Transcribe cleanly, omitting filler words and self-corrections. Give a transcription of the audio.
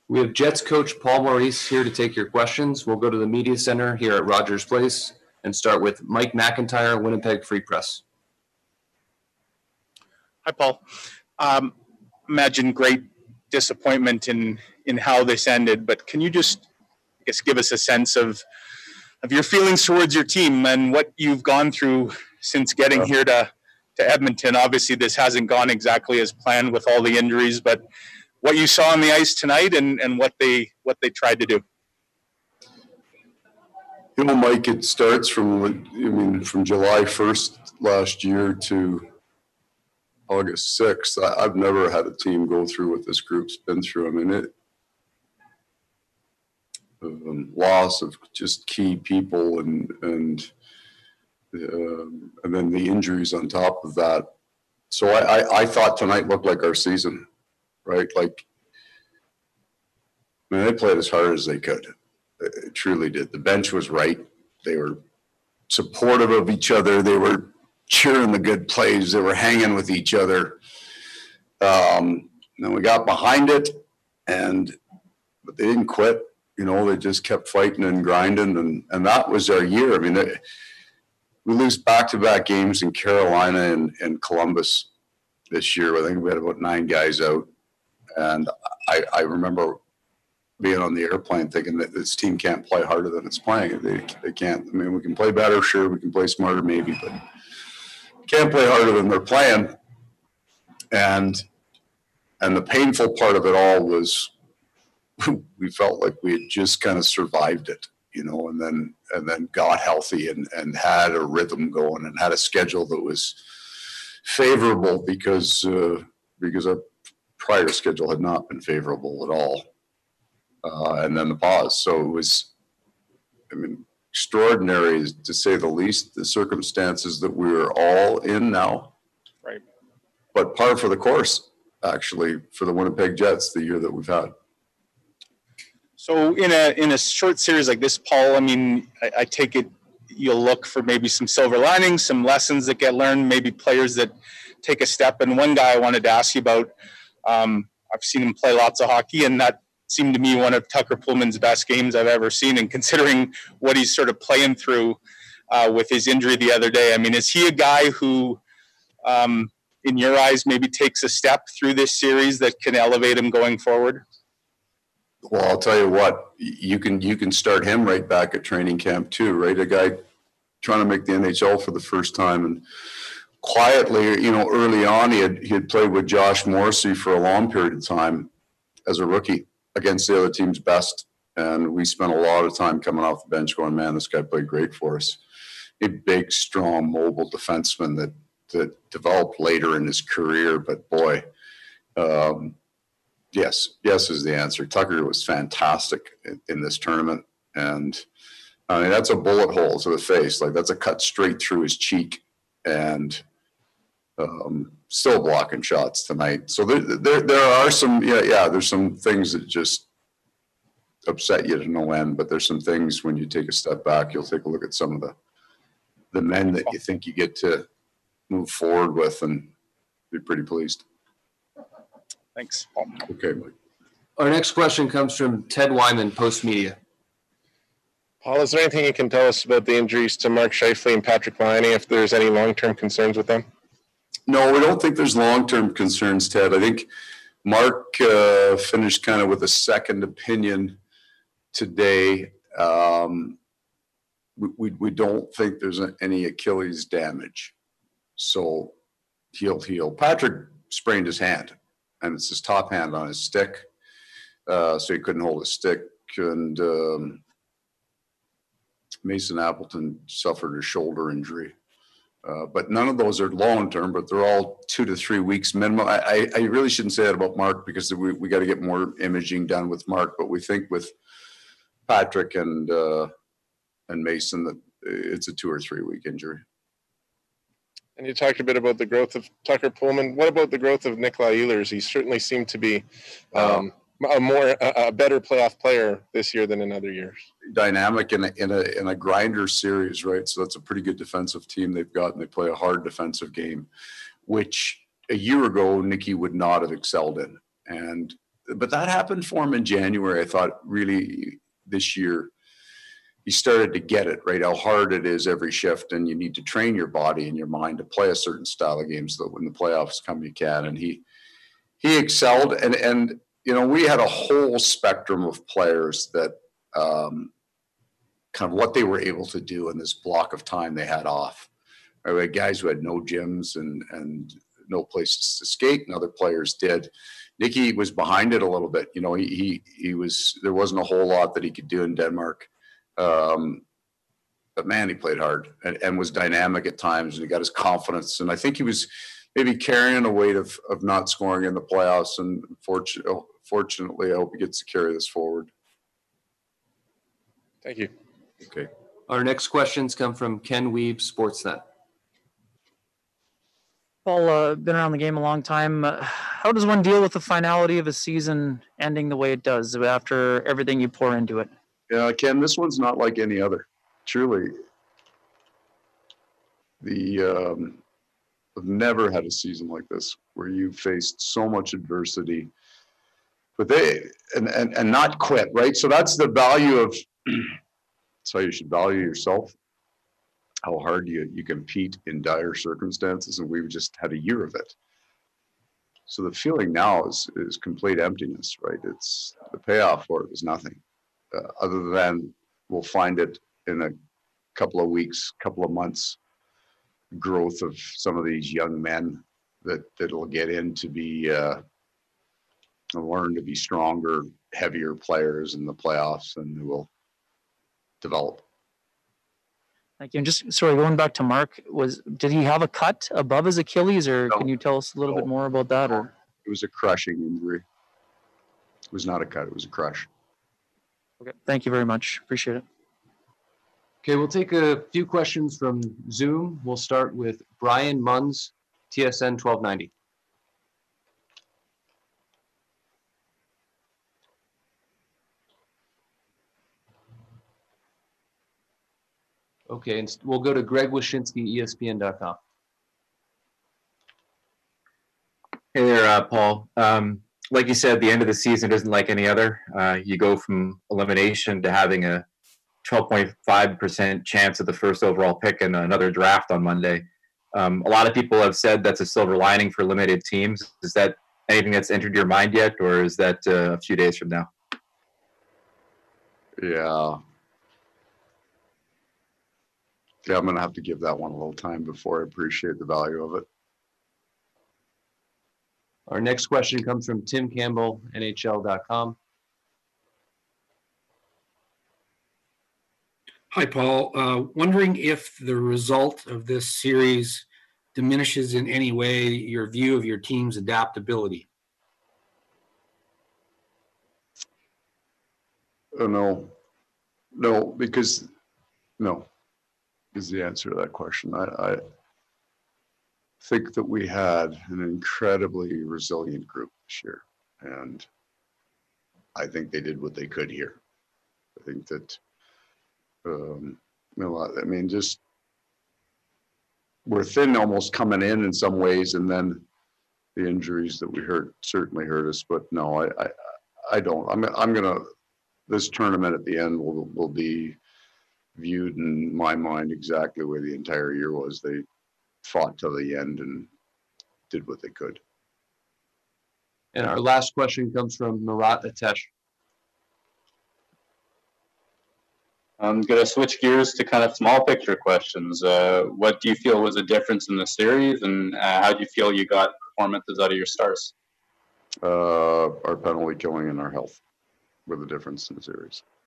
We have Jets coach Paul Maurice here to take your questions. We'll go to the media center here at Rogers Place and start with Mike McIntyre, Winnipeg Free Press. Hi, Paul. Imagine great disappointment in how this ended, but can you just, I guess, give us a sense of your feelings towards your team and what you've gone through since getting here to Edmonton? Obviously, this hasn't gone exactly as planned with all the injuries, but what you saw on the ice tonight and what they tried to do. You know, Mike, it starts from July 1st last year to August 6th. I've never had a team go through what this group's been through. I mean, loss of just key people and then the injuries on top of that. So I thought tonight looked like our season, right? Like, I mean, they played as hard as they could. It truly did. The bench was right. They were supportive of each other. They were cheering the good plays. They were hanging with each other. Then we got behind it, but they didn't quit. You know, they just kept fighting and grinding, and that was our year. I mean, we lose back-to-back games in Carolina and Columbus this year. I think we had about 9 guys out, and I remember being on the airplane thinking that this team can't play harder than it's playing. They can't. I mean, we can play better, sure. We can play smarter, maybe, but can't play harder than they're playing. And the painful part of it all was we felt like we had just kind of survived it, you know, and then got healthy and had a rhythm going and had a schedule that was favorable because our prior schedule had not been favorable at all. And then the pause. So it was, I mean, extraordinary to say the least, the circumstances that we are all in now. Right. But par for the course, actually, for the Winnipeg Jets, the year that we've had. So in a short series like this, Paul, I mean, I take it you'll look for maybe some silver linings, some lessons that get learned, maybe players that take a step. And one guy I wanted to ask you about, I've seen him play lots of hockey, and that seemed to me one of Tucker Pullman's best games I've ever seen. And considering what he's sort of playing through with his injury the other day, I mean, is he a guy who, in your eyes, maybe takes a step through this series that can elevate him going forward? Well, I'll tell you what, you can start him right back at training camp too, right? A guy trying to make the NHL for the first time, and quietly, you know, early on he had played with Josh Morrissey for a long period of time as a rookie against the other team's best. And we spent a lot of time coming off the bench going, man, this guy played great for us. A big, strong, mobile defenseman that developed later in his career. But boy, yes is the answer. Tucker was fantastic in this tournament. And I mean, that's a bullet hole to the face. Like, that's a cut straight through his cheek. And still blocking shots tonight. So there are some, there's some things that just upset you to no end, but there's some things when you take a step back, you'll take a look at some of the men that you think you get to move forward with and be pretty pleased. Thanks. Okay, Mike. Our next question comes from Ted Wyman, Post Media. Paul, is there anything you can tell us about the injuries to Mark Scheifele and Patrick Laine, if there's any long-term concerns with them? No, we don't think there's long-term concerns, Ted. I think Mark finished kind of with a second opinion today. We don't think there's any Achilles damage, so he'll heal. Patrick sprained his hand, and it's his top hand on his stick, so he couldn't hold his stick. And Mason Appleton suffered a shoulder injury. But none of those are long-term, but they're all 2 to 3 weeks minimum. I really shouldn't say that about Mark because we got to get more imaging done with Mark, but we think with Patrick and Mason that it's a 2 or 3 week injury. And you talked a bit about the growth of Tucker Pullman. What about the growth of Nikolai Ehlers? He certainly seemed to be a better playoff player this year than in other years. Dynamic in a grinder series, right? So that's a pretty good defensive team they've got, and they play a hard defensive game, which a year ago Nicky would not have excelled in. And but that happened for him in January. I thought really this year he started to get it, right? How hard it is every shift, and you need to train your body and your mind to play a certain style of games so that when the playoffs come, you can. And he excelled. And you know, we had a whole spectrum of players that kind of what they were able to do in this block of time they had off. Right? We had guys who had no gyms and no places to skate, and other players did. Nicky was behind it a little bit. You know, he was, there wasn't a whole lot that he could do in Denmark. But man, he played hard and was dynamic at times, and he got his confidence. And I think he was maybe carrying a weight of not scoring in the playoffs. And fortunately, I hope he gets to carry this forward. Thank you. Okay. Our next questions come from Ken Weeb, Sportsnet. Paul, been around the game a long time. How does one deal with the finality of a season ending the way it does after everything you pour into it? Yeah, Ken, this one's not like any other. Truly, I've never had a season like this where you faced so much adversity, but and not quit, right? So that's the value of. That's how you should value yourself. How hard you compete in dire circumstances, and we've just had a year of it. So the feeling now is complete emptiness, right? It's the payoff for it is nothing, other than we'll find it in a couple of weeks, couple of months, growth of some of these young men that'll get in to be learn to be stronger, heavier players in the playoffs, and who will develop. Thank you. And just sorry, going back to Mark, did he have a cut above his Achilles, or No. can you tell us a little bit more about that? Or It was a crushing injury. It was not a cut, it was a crush. okay, thank you very much. Appreciate it. Okay, we'll take a few questions from Zoom. We'll start with Brian Munns, TSN 1290. Okay, and we'll go to Greg Wyshynski, ESPN.com. Hey there, Paul. Like you said, the end of the season isn't like any other. You go from elimination to having a 12.5% chance of the first overall pick in another draft on Monday. A lot of people have said that's a silver lining for limited teams. Is that anything that's entered your mind yet, or is that a few days from now? Yeah. Yeah, I'm going to have to give that one a little time before I appreciate the value of it. Our next question comes from Tim Campbell, NHL.com. Hi, Paul. Wondering if the result of this series diminishes in any way your view of your team's adaptability. No, because no is the answer to that question. I think that we had an incredibly resilient group this year, and I think they did what they could here. I think that, I mean, just we're thin almost coming in some ways, and then the injuries that we heard certainly hurt us. But no, I don't. I'm gonna. This tournament at the end will be viewed in my mind exactly where the entire year was. They fought till the end and did what they could. And our last question comes from Murat Atesh. I'm going to switch gears to kind of small picture questions. What do you feel was a difference in the series, and how do you feel you got performances out of your stars? Our penalty killing and our health were the difference in the series.